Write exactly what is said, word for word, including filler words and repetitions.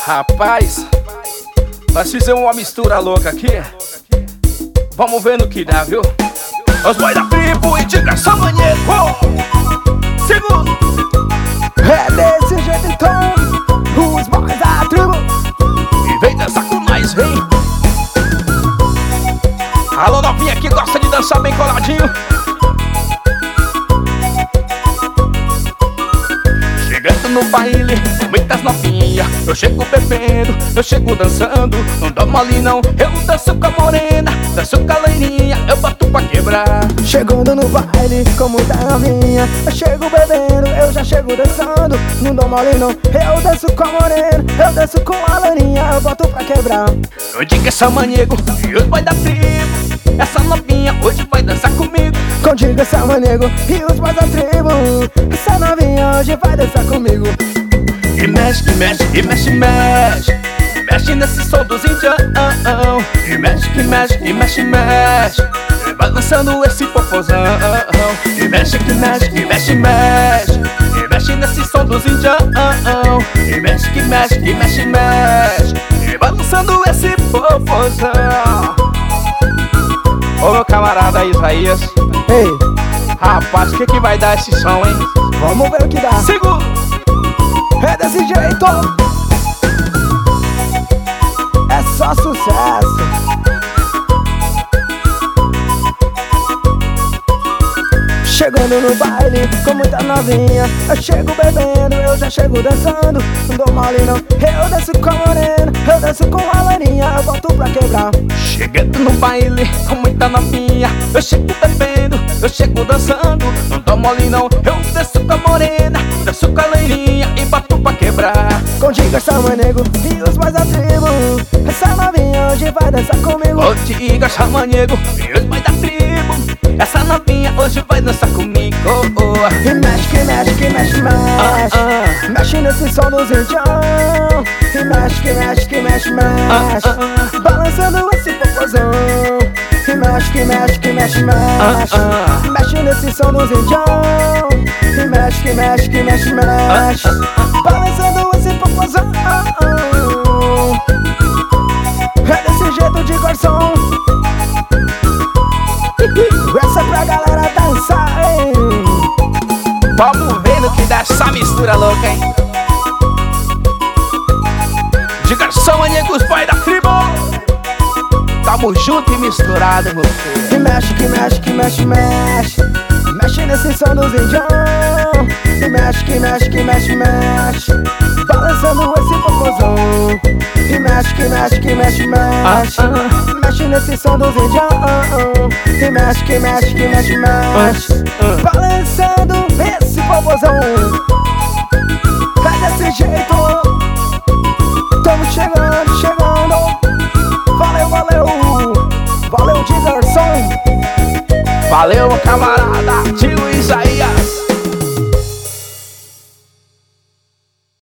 Rapaz, nós fizemos uma mistura louca aqui. Vamos ver no que dá, viu? Os boys da tribo e de garçom maníaco. Segundo. É desse jeito então, os boys da tribo. E vem dançar com nós, vem. Alô novinha que gosta de dançar bem coladinho. Chegando no baile, muitas novinhas. Eu chego bebendo, eu chego dançando. Não dou mole não, eu danço com a morena, danço com a loirinha, eu boto pra quebrar. Chegando no baile com muita novinha, eu chego bebendo, eu já chego dançando. Não dou mole não, eu danço com a morena, eu danço com a loirinha, eu boto pra quebrar. Eu digo que essa manego e os boys da tribo. Essa novinha hoje vai dançar comigo. Contigo essa manego e os boys da tribo. Essa novinha hoje vai dançar comigo. E mexe, que mexe, e mexe, mexe. Mexe nesse som dos indião. E mexe, que mexe, e mexe, mexe. Vai lançando esse popozão. E mexe, que mexe, e mexe, mexe. E mexe nesse som dos indião. E mexe, que mexe, e mexe, mexe. E vai lançando esse popozão. Ô meu camarada Isaías. Ei, rapaz, o que que vai dar esse som, hein? vamos ver o que dá. Segura. É desse jeito, é só sucesso. Chegando no baile com muita novinha, eu chego bebendo, eu já chego dançando. Não dou mole não, eu danço com a morena, eu danço com a loirinha, eu boto pra quebrar. Chegando no baile com muita novinha, eu chego bebendo, eu chego dançando. Não dou mole não, eu danço com a morena, danço com a loirinha e boto pra quebrar. Contigo essa manego e os boys da tribo. Essa novinha hoje vai dançar comigo. Contigo essa manego e os boys da tribo. Essa novinha hoje vai dançar comigo. E mexe, que mexe, que mexe, mexe. Ah, ah. Mexe nesse som dos indião. E mexe, que mexe, que mexe, mexe. Ah, ah. Balançando esse popozão. E mexe, que mexe, que mexe, mexe. Ah, ah. Mexe nesse som dos indião. E mexe, que mexe, que mexe, mexe. Balançando esse popozão. É desse jeito de garçom. Essa é pra galera dançar, hein? Vamos ver no que dá essa mistura louca, hein? De garçom maníaco, os boys da tribo. Tamo junto e misturado, meu filho. E mexe, que mexe, que mexe, mexe. Mexe nesse som dos indião. E mexe, que mexe, que mexe, mexe. Balançando esse popozão. E mexe, que mexe, que mexe, mexe. Mexe nesse som dos indião. E mexe, que mexe, que mexe, mexe. Balançando esse popozão. É desse jeito. Tamo chegando, chegando. Valeu, valeu. Valeu de garçom. Valeu, camarada, tio Isaías.